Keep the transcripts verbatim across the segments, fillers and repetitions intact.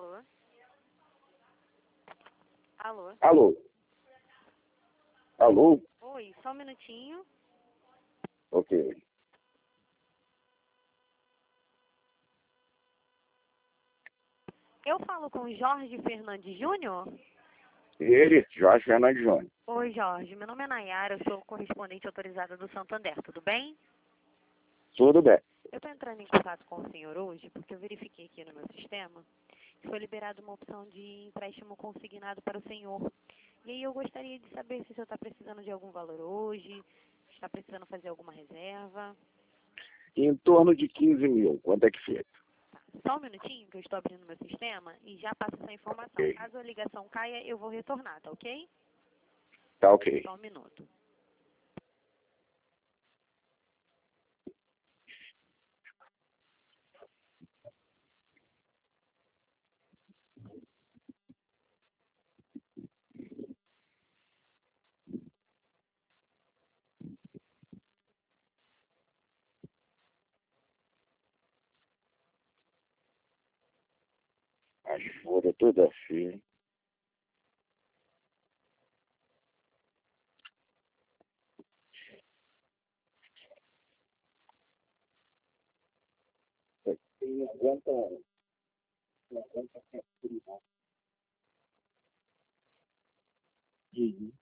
Alô? Alô? Alô? Alô? Oi, só um minutinho. Ok. Eu falo com o Jorge Fernandes Júnior? Ele, Jorge Fernandes Júnior. Oi, Jorge. Meu nome é Nayara, eu sou correspondente autorizada do Santander, tudo bem? Tudo bem. Eu estou entrando em contato com o senhor hoje porque eu verifiquei aqui no meu sistema que foi liberada uma opção de empréstimo consignado para o senhor. E aí eu gostaria de saber se o senhor está precisando de algum valor hoje, está precisando fazer alguma reserva. Em torno de quinze mil. Quanto é que fica? Só um minutinho que eu estou abrindo meu sistema e já passo essa informação. Ok. Caso a ligação caia, eu vou retornar, tá ok? Tá ok. Só um minuto. As folhas todas assim. Tem cinquenta anos. cinquenta anos. Uhum.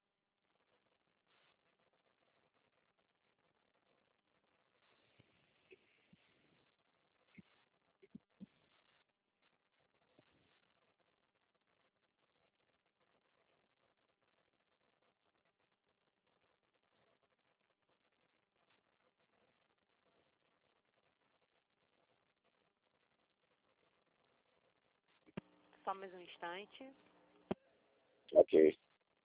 Só mais um instante. Ok.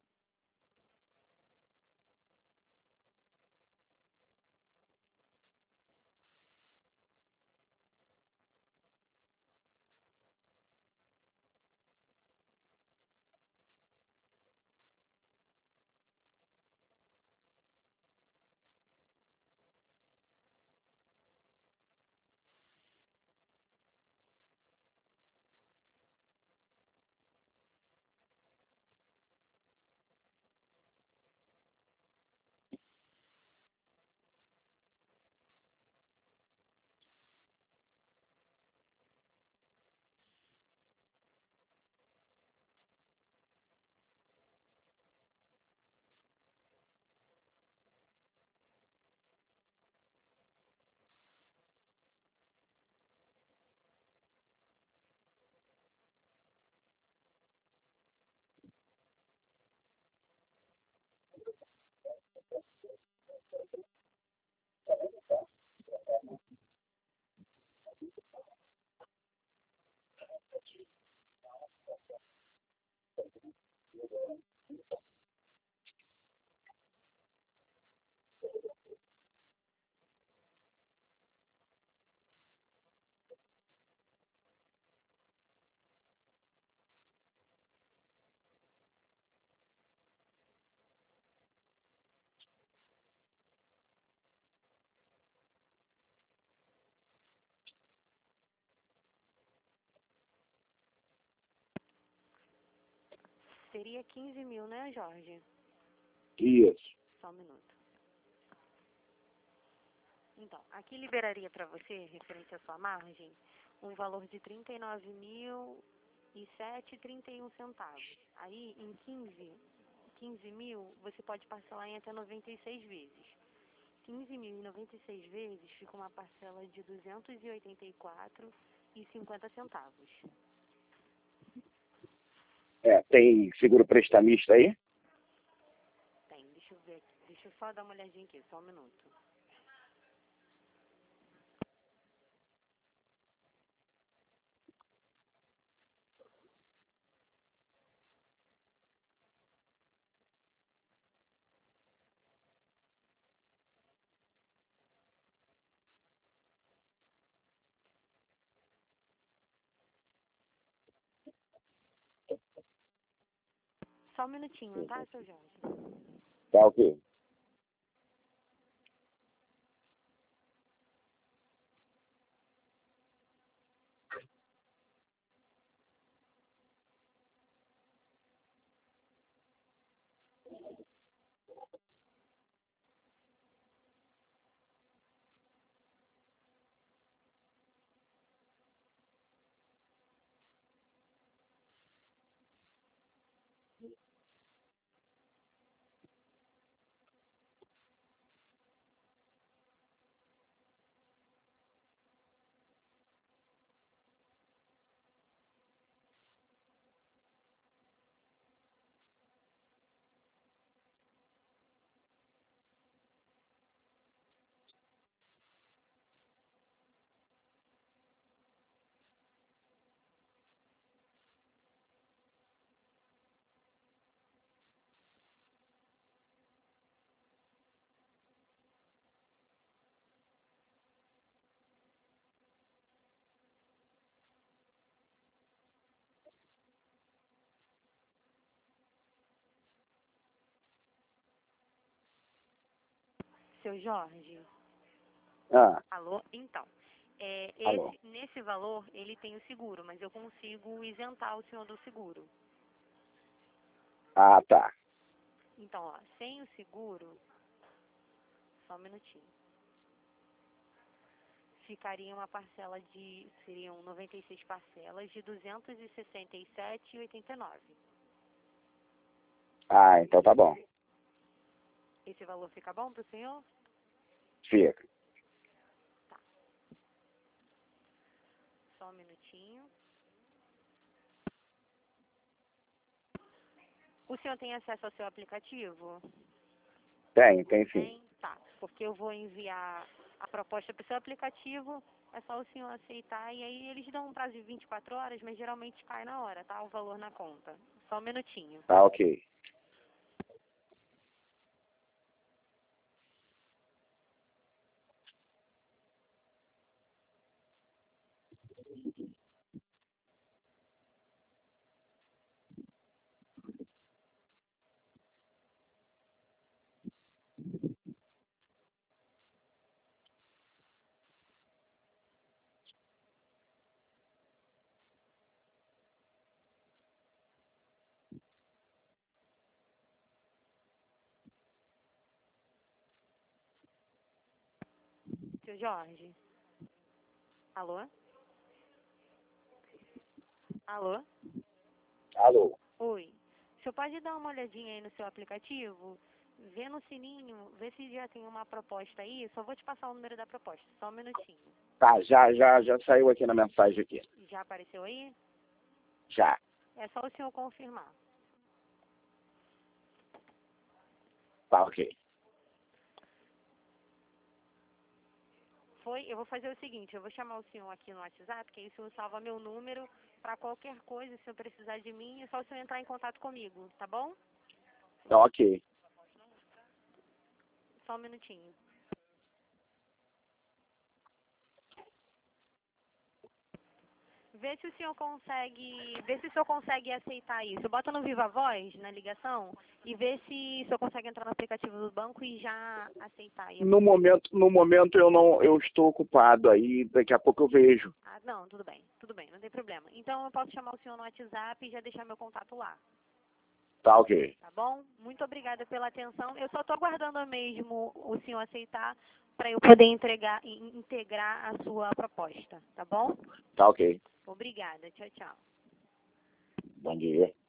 Seria quinze mil, né, Jorge? Isso. Só um minuto. Então, aqui liberaria para você, referente à sua margem, um valor de trinta e nove mil e sete e trinta e um centavos. Aí, em quinze, quinze mil, você pode parcelar em até noventa e seis vezes. quinze mil e noventa e seis vezes fica uma parcela de duzentos e oitenta e quatro e cinquenta centavos. É, tem seguro prestamista aí? Tem, deixa eu ver aqui. Deixa eu só dar uma olhadinha aqui, só um minuto. Só um minutinho, tá, seu Jorge? Tá ok. Seu Jorge? Ah, Alô? Então, é, Alô. esse, nesse valor ele tem o seguro, mas eu consigo isentar o senhor do seguro. ah, tá. Então, ó, sem o seguro, só um minutinho, ficaria uma parcela de, seriam noventa e seis parcelas de duzentos e sessenta e sete reais e oitenta e nove centavos. Ah, então tá bom. Esse valor fica bom para o senhor? Fica. Só um minutinho. O senhor tem acesso ao seu aplicativo? Tem, tem sim. Tem? Tá. Porque eu vou enviar a proposta para o seu aplicativo, é só o senhor aceitar e aí eles dão um prazo de vinte e quatro horas, mas geralmente cai na hora, tá? O valor na conta. Só um minutinho. Tá ok. Seu Jorge? Alô? Alô? Alô. Oi. O senhor pode dar uma olhadinha aí no seu aplicativo? Vê no sininho, vê se já tem uma proposta aí. Só vou te passar o número da proposta. Só um minutinho. Tá, já, já, já saiu aqui na mensagem aqui. Já apareceu aí? Já. É só o senhor confirmar. Tá ok. Foi? Eu vou fazer o seguinte, eu vou chamar o senhor aqui no WhatsApp, que aí o senhor salva meu número para qualquer coisa, se eu precisar de mim, é só o senhor entrar em contato comigo, tá bom? Tá ok. Só um minutinho. Vê se o senhor consegue, vê se o senhor consegue aceitar isso. Bota no Viva Voz, na ligação, e vê se o senhor consegue entrar no aplicativo do banco e já aceitar aí. No momento, no momento eu não, eu estou ocupado aí, daqui a pouco eu vejo. Ah, não, tudo bem, tudo bem, não tem problema. Então eu posso chamar o senhor no WhatsApp e já deixar meu contato lá. Tá ok. Tá bom? Muito obrigada pela atenção. Eu só estou aguardando mesmo o senhor aceitar para eu poder entregar, in- integrar a sua proposta, tá bom? Tá ok. Obrigada. Tchau, tchau. Bom dia.